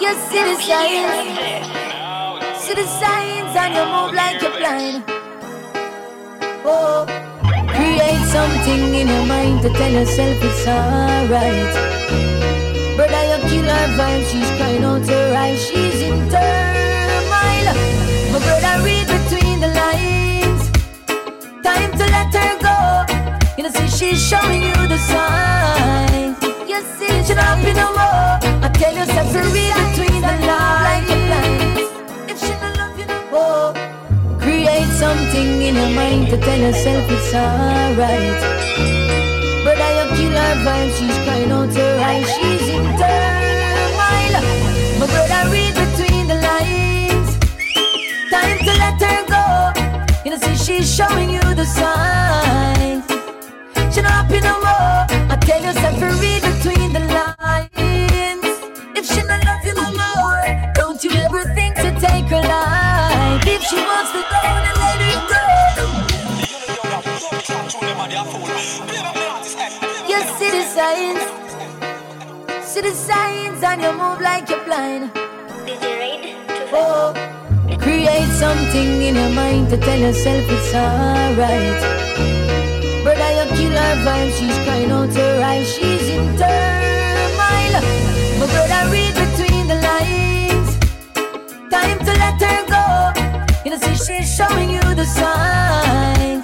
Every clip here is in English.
You see the signs. See the signs and you move like you're blind. Oh, create something in your mind to tell yourself it's alright. Brother, you kill her vibe, she's crying out her eyes, she's in turmoil. My brother, read between the lines. Time to let her go. You know, see, she's showing you the signs. You see, she's not in no more. I tell yourself to read between the lines. If she don't love you no more, create something in your mind to tell yourself it's alright. Brother, you kill her vibe, she's crying out her eyes, she's in turmoil. My brother, read between the lines. Time to let her go. You know, see, she's showing you the signs. She not happy no more. I tell yourself to read between the lines. If she not love you no more, don't you ever think to take her life. If she wants to go, then let her go. You see the signs. See the signs and you move like you're blind. Oh, create something in your mind to tell yourself it's alright. Brother, you kill her vibe, she's crying out her eyes, she's in turmoil. My brother, read between the lines. Time to let her go. You know, see, she's showing you the signs.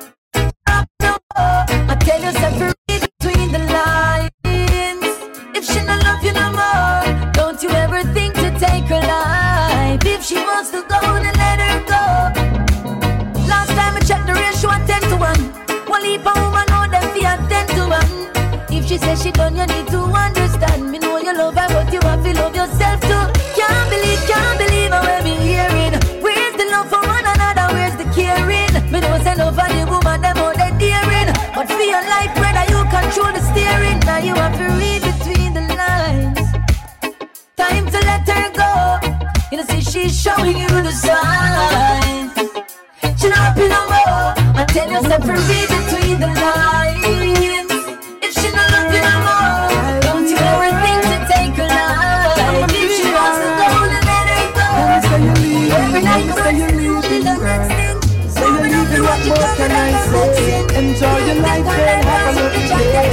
I tell yourself to read between the lines. If she don't love you no more, don't you ever think to take her life. If she wants to go, then let her go. Last time I checked the ratio at 10 to 1. One leap a woman know them fi at 10 to 1. If she says she done, you need to understand. Me know you love her, but you have to love yourself too. Can't believe how I'm hearing. Where's the love for one another? Where's the caring? Me know say love for the woman, them all they daring. But for your life, brother, you control the steering. Now you have to read between the lines. Time to let her go. You know, see, she's showing you the signs. She not happy no more. I tell yourself to read between the lines. If she not love you no more, don't you ever think to take her life. If she wants to go, then let her go. Every night you say you're leaving, girl. Say you're leaving, what more can I say? Enjoy your life, girl, have a lovely day.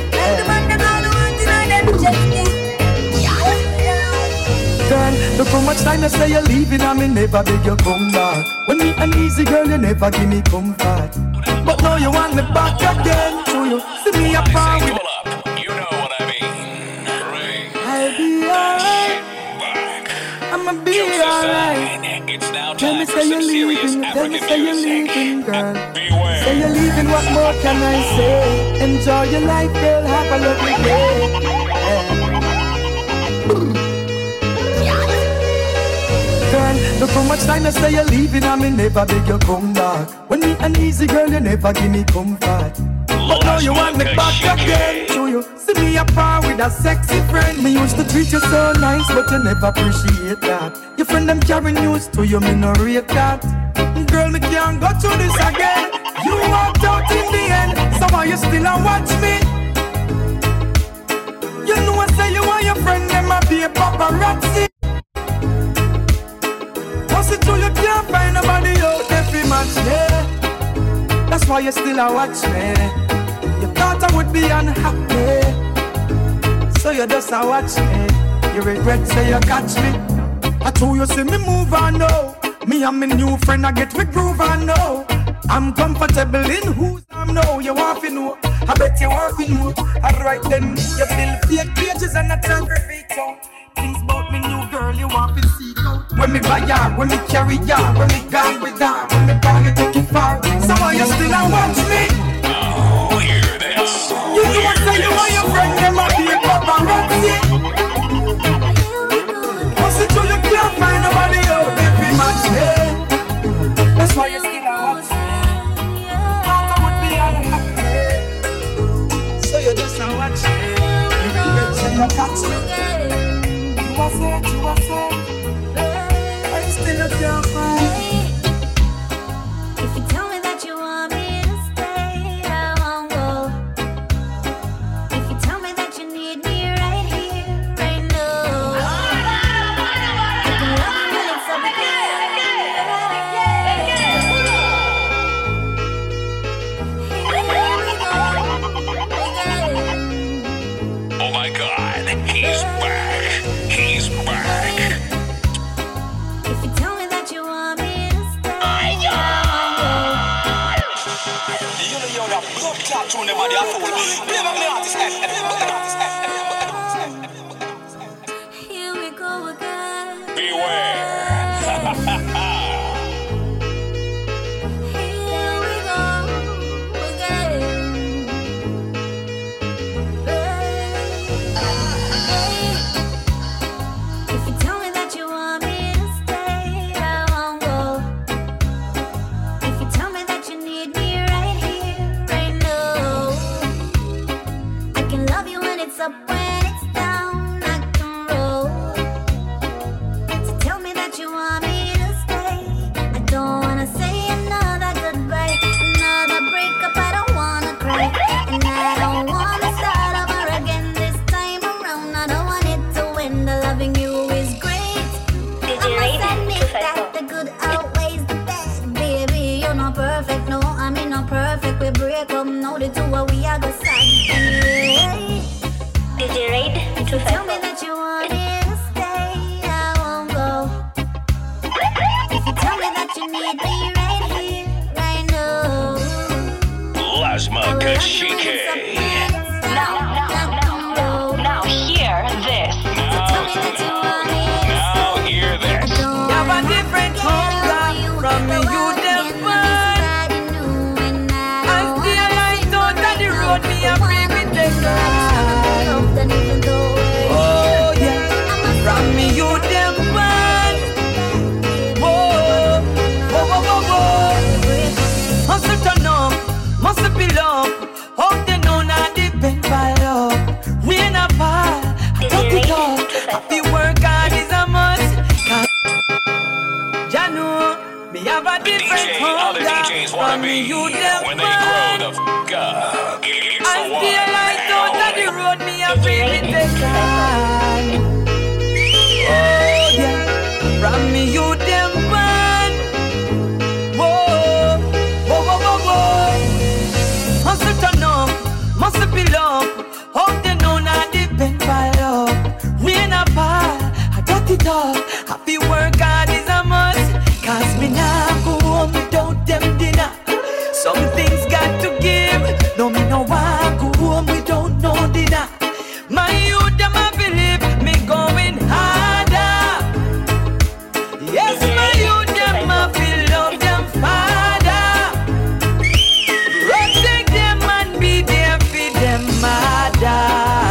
Girl, look how much time you say you're leaving and me never beg you come back. When me an easy girl, you never give me comfort. But now you want me back again. So you see me apart with. You know what I mean. Right. I'll be alright. I'ma be alright. It's now Tell me time for say you're some serious leaving. Tell me African say you're music. leaving, girl. Beware. Say you're leaving, what more can I say? Enjoy your life, girl, have a lovely day. Girl, look how much time you say you're leaving and me never beg you come back. When me an easy girl, you never give me comfort. But now you want me back again. So you see me apart with a sexy friend. Me used to treat you so nice, but you never appreciate that. Your friend them carry news to you, me no rate that. Girl, me can't go through this again. You walked out in the end, so why you still a watch me? You know I say you and your friend them a be a paparazzi. Once it true you can't find nobody out there fi match me. That's why you still a watch me. You thought I would be unhappy, so you just a watch me. You regret say you catch me. I told you see me move on now. Me and my new friend I get me groove on now. I'm comfortable in who's I'm now. You want to know? I bet you want to know. Alright then, you build fake pages and I turn your feet out. Things about me new girl you want to see out. When me buy her, when me carry her, when me gone with her, when me buy you take it far. So why you still a watch me? Oh, hear this. You know what say you and your friend them a be a paparazzi. Once it true you can't find nobody out there fi match me. That's why you still a watch me. Thought I would be unhappy, so you just a watch me. You regret say you catch me. You a say, I still a can't find. If you tell me that you want me to stay, I won't go. If you tell me that you need me right here, right now, a fool. Play back me artist head. Here we go again. Beware. Here we go again. If you tell me that you want me to stay, I won't go. If you tell me that you need me right here, right now, I can love you when it's up, when it's down, I can roll. So tell me that you want me to stay. I don't wanna say another goodbye, another breakup. I don't wanna cry, and I don't wanna start over again this time around. I don't want it to end. The loving you is great. I must admit that the good outweighs the bad. Baby, you're not perfect. No, I mean not perfect. We break up, know the two what we are gonna sad anyway. DJ Raid If you tell me that you want me to stay, I won't go. If you tell me that you need me right here, right now, Lasma I will love you when it's up, Kashike. when it's down, I can roll. Now hear this. So tell me that you want me to Now stay. hear I this. don't You have a wanna different get hunger over you, from get me, the you one them again, fine. somebody new, and I As don't the wanna light see out of the road, me a free me take love than even though Oh yeah, from me you them fine. Whoa, whoa, whoa, whoa, whoa. Hustle turn up, must be love. Hope they know not depend by love. Rain a fall, cut it off. Happy work hard is a must. Janu, me have a different DJ, other DJs hunger wanna from me be you them when they grow fine. the f*** up. It's As the the one. light out of the road, me a free me take time. Oh yeah, from me you them fine. Whoa, whoa, whoa, whoa, whoa. Hustle turn up, must be love. Hope they know not depend by love. Rain a fall, I got it all. Happy work hard is a must. Cause me nah go home without them dinner. Some things got to give. No me no want go home without no dinner. My youth them a believe me going harder. Yes, my youth them a feel love them father. Protect them and be there for them mother.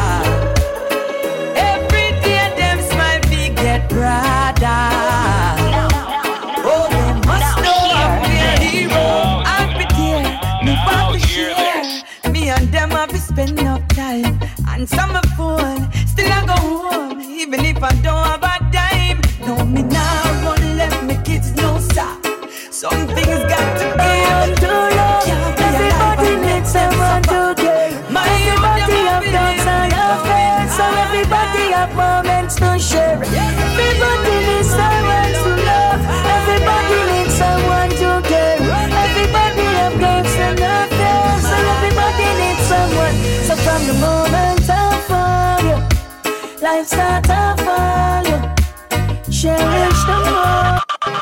Every day them smile be get brother. Oh, they must know I'm their hero. I'll be there, me Now want to hear share. this. Me and them have to spend enough time. And some are phone, still I go home. Even if I don't have a dime. No, me now run left me kids no stop. Some things got to give. To love. Everybody needs someone to give. Everybody have doubts and affairs. So everybody have moments to share. Everybody needs someone to love. Everybody needs someone to care. Everybody have doubts and affairs. So everybody needs someone. So from the moment I found you, life starts to fall you. Cherish the more.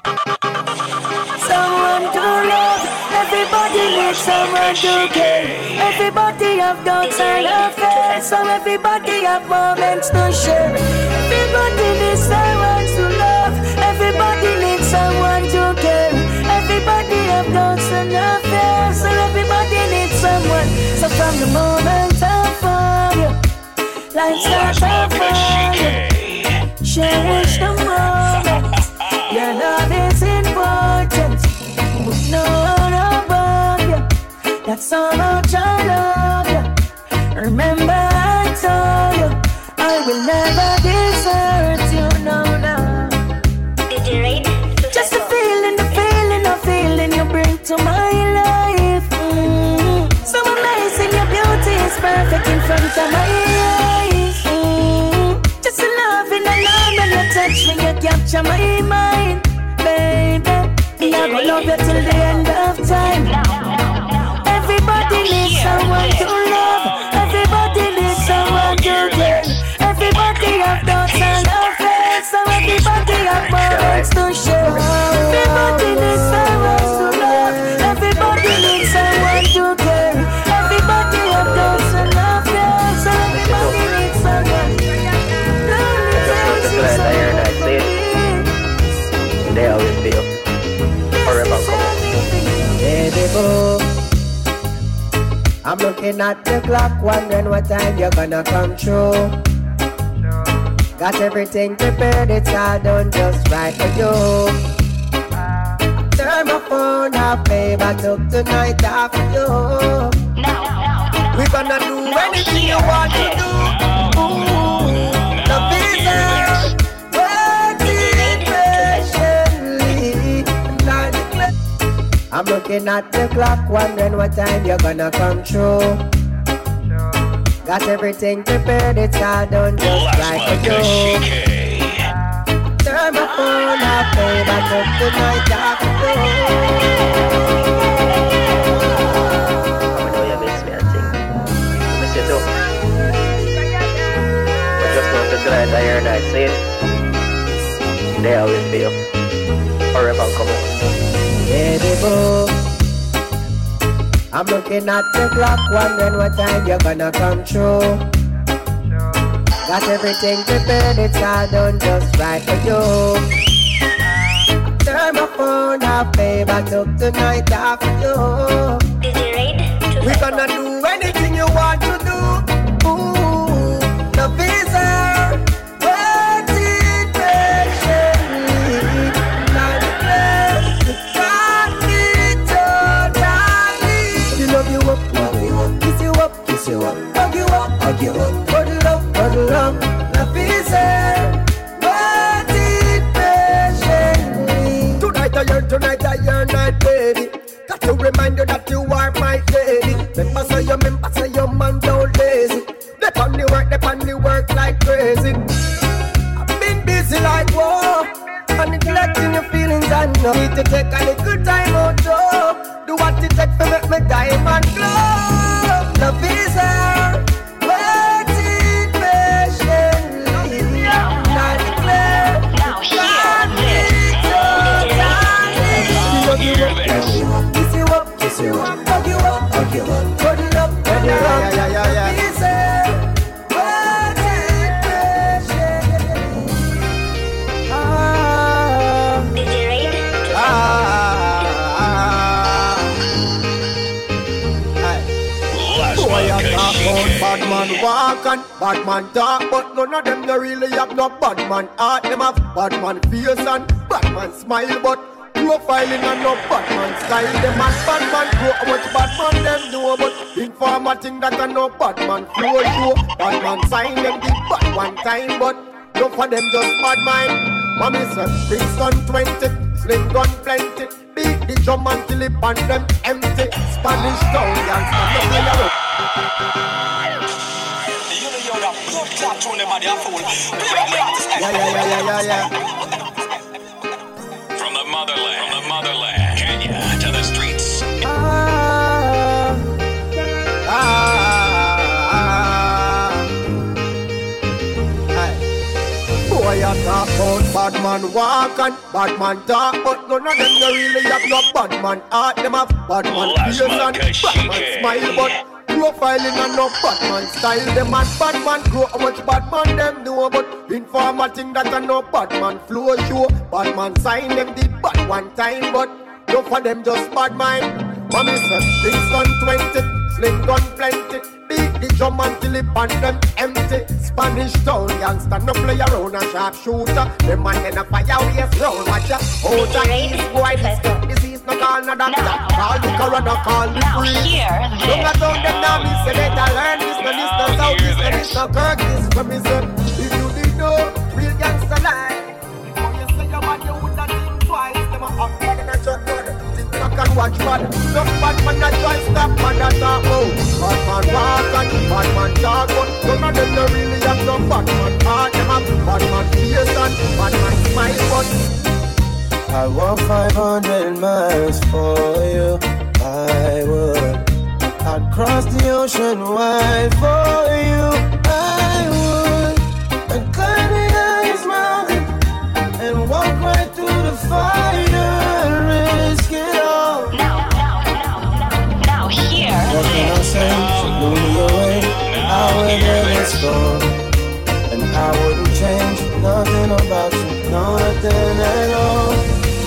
Someone to love. Everybody needs someone to care. Everybody have doubts and affairs. So everybody have moments to share. Everybody needs someone to love. Everybody needs someone to care. Everybody have doubts and affairs. So everybody needs someone. So from the moment I found you, life starts to Lasma fall you. Kashike. Cherish the moment. Your love is important. But no one above you. That's how much I love you. Remember I told you I will never desert you. No, no. DJ Raid Just the feeling you bring to my life. So amazing, your beauty is perfect in front of my eyes. Just a love in the love when you touch me, you capture my mind, baby. Me I go love you till the end of time. Everybody needs someone to love. Everybody needs someone to care. Everybody have doubts and affairs. So everybody have moments to share. Everybody needs someone to love. Everybody needs someone to care. Everybody have I'm looking at the clock, wondering what time you're gonna come through. Got everything prepared, it's all done just right for you. Turn my phone off, babe, I took tonight off for you. We're gonna do anything you want to do. Ooh, the visa, waiting patiently. I'm looking at the clock, wondering what time you're gonna come through. Got everything prepared, it's all done just right for you. Turn my phone off, babe, I took the night off for you. I know you miss me, I think. I miss you too. But just know that tonight I hear night saying they always be up. Forever come on. Baby boo, I'm looking at the clock, wondering what time you're gonna come through. Got everything prepared, it's all done just right for you. Turn my phone off, babe, I took tonight off for you. We're gonna do anything you want to do. Ooh, the visa, waiting patiently. Now the place, you got me totally. You love you up, kiss you up, kiss you up, hug you up, hug you up, cuddle up, cuddle up. The visa, waiting patiently. Tonight I yearn night, baby. Got to remind you that you are my lady. Remember say your man don't lazy. They on the work like crazy. I've been busy like whoa, and neglecting your feelings. I know need to take a little time out, though. Do what it takes to make me diamond glow. Love is her, waiting patiently. Now declare, Now hear this. kiss you up, kiss you up, hug you up, hug you up, cuddle up, cuddle up. Yeah. Bad man walk and bad man talk, but none of them they really have no bad man heart. Them have bad man face and bad man smile, but profiling and no bad man style. Them and bad man grow how much bad man them do, but informer think that I no bad man flow show. Bad man sign them the bad one time, but no for them just bad mind. Mommy said Kingston 20, sling gun plenty, beat the drum until it pan them empty. Spanish town gangsta no play around. Yeah. From the motherland, Kenya to the streets. Boy, I talk about bad man walk and bad man talk, but none of them they really have no bad man heart. Them have bad man face and bad man smile, but profiling and no bad man style. Them and bad man grow how much bad man them do, but informer think that I no bad man flow show. Bad man sign them the bad one time, but no for them just bad mind. Mommy said Kingston 20, sling gun plenty, beat the drum until it pan them empty. Spanish town gangsta no play around a sharp shooter. Them man then a fire waste round. Watch ya, oh that is boy this is no call no doctor. Call the coroner, call the priest. Don't go down them now, me say better learn this. No this no south, this no Kirk, this from me say. If you did know, real gangsta life. When you say your man, you woulda think twice. Them a up in a shot blood. Think back and watch bad. No bad man that try stop man that talk out. Bad man walk and bad man talk out. None of them no really have no bad man heart. Them have bad man face and bad man smile, but I walk 500 miles for you. I would. I'd cross the ocean wide for you. I would. And climb the highest mountain and walk right through the fire and risk it all. Now hear What can I say? She blew me away. I would let go. And I wouldn't change nothing about you. No, nothing at all.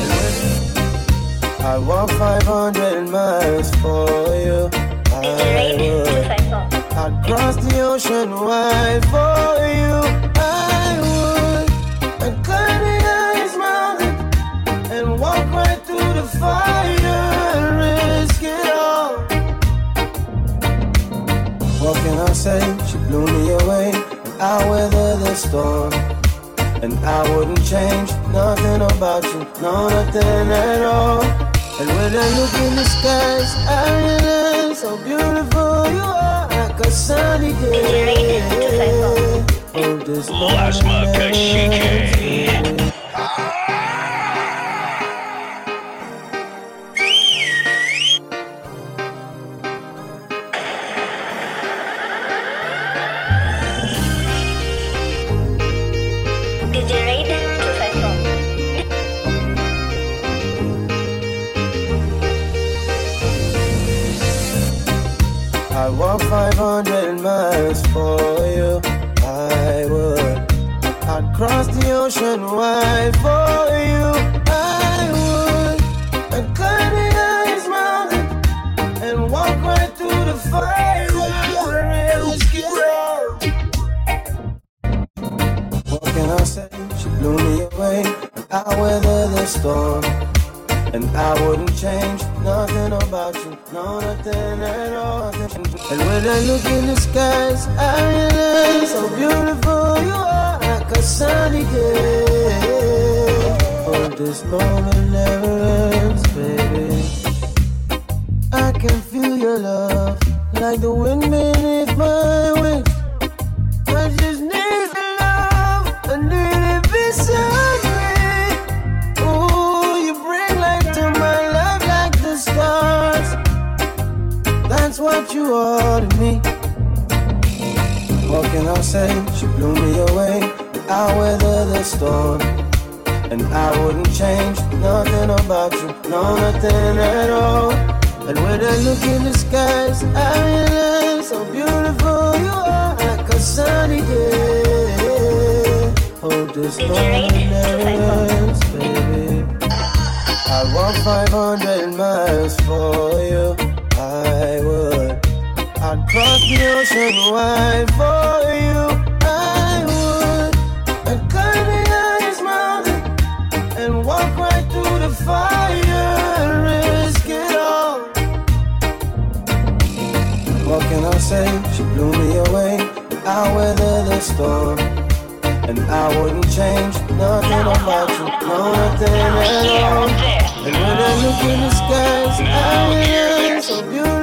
I walk 500 miles for you. I I'd cross the ocean wide for you. I would. I'd climb the highest mountain and walk right through the fire and risk it all. What can I say? She blew me away. I weather the storm, and I wouldn't change nothing about you, no, nothing at all. And when I look in the skies, I realize how beautiful you are, like a sunny day. Oh, this Lasma Kashike. I'd walk 500 miles for you, I would. I'd cross the ocean wide for you, I would. I'd climb the highest mountain and walk right through the fire and risk it all. What can I say? She blew me away. I weather the storm, and I wouldn't change nothing about you, no, nothing at all. And when I look in the skies, I realize how beautiful you are, like a sunny day. Oh, this moment never ends, baby. I can feel your love, like the wind beneath my wings. I just need the love, I need it beside me. That's what you are to me. What can I say? She blew me away. I weather the storm, and I wouldn't change nothing about you, no, nothing at all. And when I look in the skies, I realize how beautiful you are, like a sunny day. Oh, this moment never ends, baby. I walk 500 miles for you, I would. I'd cross the ocean wide for you, I would. I'd climb the highest mountain and walk right through the fire and risk it all. What can I say? She blew me away. I weather the storm, and I wouldn't change nothing about you, no, nothing at all. And when I look in the skies, I realize so beautiful.